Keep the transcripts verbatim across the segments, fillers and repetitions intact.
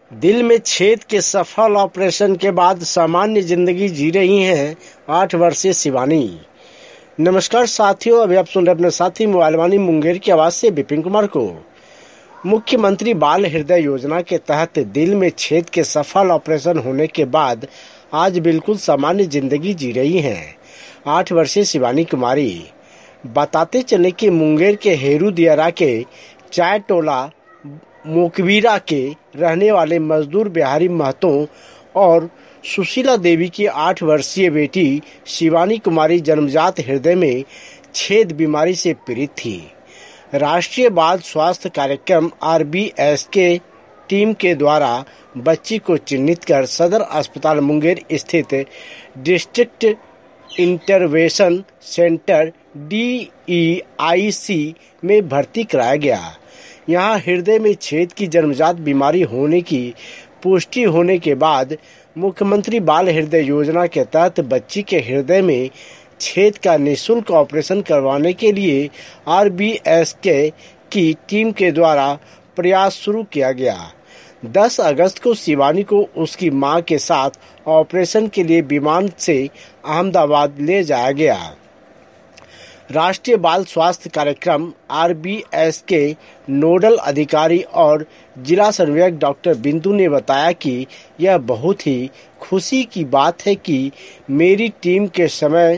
दिल में छेद के सफल ऑपरेशन के बाद सामान्य जिंदगी जी रही हैं आठ वर्षीय शिवानी। नमस्कार साथियों, अभी आप सुन रहे अपने साथी मोबाइल वाणी मुंगेर की आवाज से विपिन कुमार को। मुख्यमंत्री बाल हृदय योजना के तहत दिल में छेद के सफल ऑपरेशन होने के बाद आज बिल्कुल सामान्य जिंदगी जी रही हैं आठ वर्षीय शिवानी कुमारी। बताते चले कि मुंगेर के हेरू दियारा के चाय टोला मोकवीरा के रहने वाले मजदूर बिहारी महतो और सुशीला देवी की आठ वर्षीय बेटी शिवानी कुमारी जन्मजात हृदय में छेद बीमारी से पीड़ित थी। राष्ट्रीय बाल स्वास्थ्य कार्यक्रम R B S K team के द्वारा बच्ची को चिन्हित कर सदर अस्पताल मुंगेर स्थित district intervention centre D E I C में भर्ती कराया गया। यहाँ हृदय में छेद की जन्मजात बीमारी होने की पुष्टि होने के बाद मुख्यमंत्री बाल हृदय योजना के तहत बच्ची के हृदय में छेद का निःशुल्क ऑपरेशन करवाने के लिए आर बी एस के की टीम के द्वारा प्रयास शुरू किया गया। दस अगस्त को शिवानी को उसकी मां के साथ ऑपरेशन के लिए विमान से अहमदाबाद ले जाया गया। राष्ट्रीय बाल स्वास्थ्य कार्यक्रम R B S K nodal अधिकारी और जिला संवेदक डॉक्टर बिंदु ने बताया कि यह बहुत ही खुशी की बात है कि मेरी टीम के समय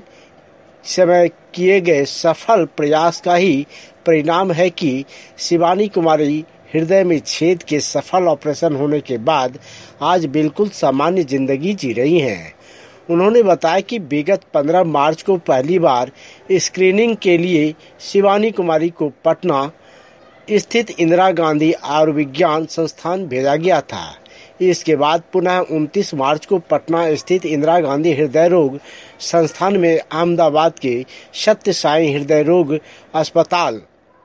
समय किए गए सफल प्रयास का ही परिणाम है कि शिवानी कुमारी हृदय में छेद के सफल ऑपरेशन होने के बाद आज बिल्कुल सामान्य जिंदगी जी रही हैं। उन्होंने बताया कि विगत पंद्रह मार्च को पहली बार स्क्रीनिंग के लिए शिवानी कुमारी को पटना स्थित इंदिरा गांधी आयुर्विज्ञान संस्थान भेजा गया था। इसके बाद पुनः उनतीस मार्च को पटना स्थित इंदिरा गांधी हृदय रोग संस्थान में अहमदाबाद के सत्य साई हृदय रोग अस्पताल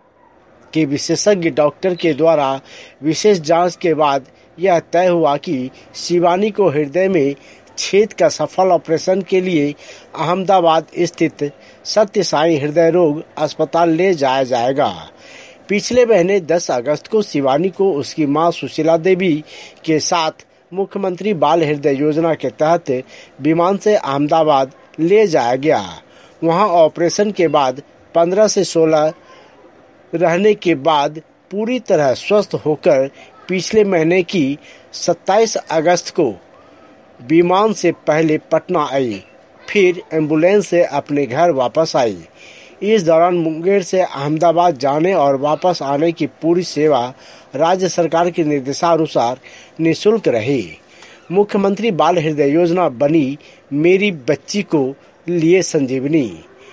के विशेषज्ञ डॉक्टर के द्वारा विशेष जांच के बाद यह तय हुआ कि शिवानी को हृदय में छेद का सफल ऑपरेशन के लिए अहमदाबाद स्थित सत्य साई हृदय रोग अस्पताल ले जाया जाएगा। पिछले महीने दस अगस्त को शिवानी को उसकी मां सुशीला देवी के साथ मुख्यमंत्री बाल हृदय योजना के तहत विमान से अहमदाबाद ले जाया गया। वहां ऑपरेशन के बाद पंद्रह से सोलह रहने के बाद पूरी तरह स्वस्थ होकर पिछले महीने की सत्ताईस अगस्त को विमान से पहले पटना आई, फिर एम्बुलेंस से अपने घर वापस आई। इस दौरान मुंगेर से अहमदाबाद जाने और वापस आने की पूरी सेवा राज्य सरकार के निर्देशानुसार निःशुल्क रही। मुख्यमंत्री बाल हृदय योजना बनी मेरी बच्ची को लिए संजीवनी।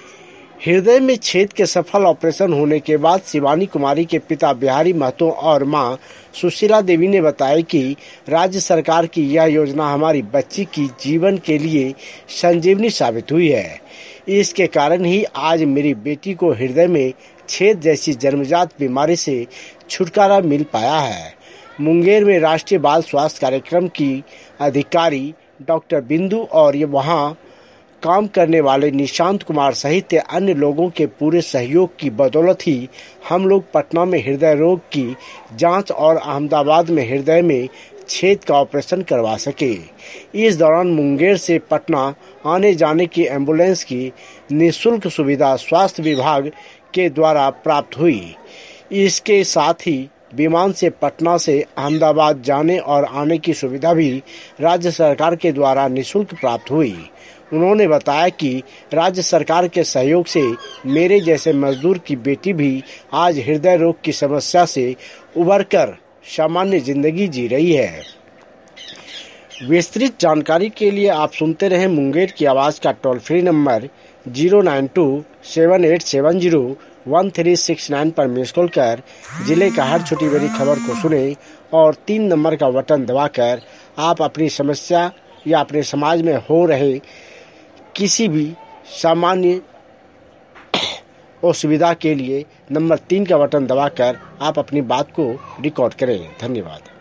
हृदय में छेद के सफल ऑपरेशन होने के बाद शिवानी कुमारी के पिता बिहारी महतो और मां सुशीला देवी ने बताया कि राज्य सरकार की यह योजना हमारी बच्ची की जीवन के लिए संजीवनी साबित हुई है। इसके कारण ही आज मेरी बेटी को हृदय में छेद जैसी जन्मजात बीमारी से छुटकारा मिल पाया है। मुंगेर में राष्ट्रीय बाल स्वास्थ्य कार्यक्रम की अधिकारी डॉक्टर बिंदु और ये वहां काम करने वाले निशांत कुमार सहित अन्य लोगों के पूरे सहयोग की बदौलत ही हम लोग पटना में हृदय रोग की जांच और अहमदाबाद में हृदय में छेद का ऑपरेशन करवा सके। इस दौरान मुंगेर से पटना आने जाने की एम्बुलेंस की निःशुल्क सुविधा स्वास्थ्य विभाग के द्वारा प्राप्त हुई। इसके साथ ही विमान से पटना से अहमदाबाद जाने और आने की सुविधा भी राज्य सरकार के द्वारा निःशुल्क प्राप्त हुई। उन्होंने बताया कि राज्य सरकार के सहयोग से मेरे जैसे मजदूर की बेटी भी आज हृदय रोग की समस्या से उबरकर सामान्य जिंदगी जी रही है। विस्तृत जानकारी के लिए आप सुनते रहें मुंगेर की आवाज का toll free number zero nine two seven eight seven zero one three six nine पर मिस कॉल कर जिले का हर छोटी बड़ी खबर को सुने और तीन नंबर का बटन दबाकर आप अपनी समस्या या अपने समाज में हो रहे किसी भी सामान्य असुविधा के लिए नंबर तीन का बटन दबाकर आप अपनी बात को रिकॉर्ड करें। धन्यवाद।